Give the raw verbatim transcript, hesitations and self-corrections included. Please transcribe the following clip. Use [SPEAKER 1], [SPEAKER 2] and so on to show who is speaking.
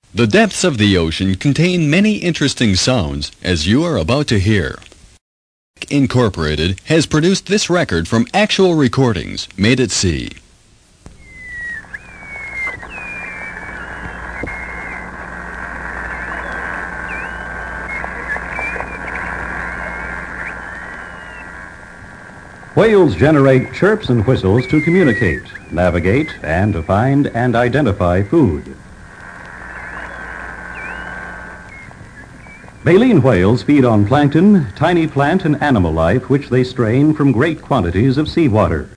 [SPEAKER 1] The depths of the ocean contain many interesting sounds, as you are about to hear. Incorporated has produced this record from actual recordings made at sea.
[SPEAKER 2] Whales generate chirps and whistles to communicate, navigate, and to find and identify food. Baleen whales feed on plankton, tiny plant and animal life which they strain from great quantities of seawater.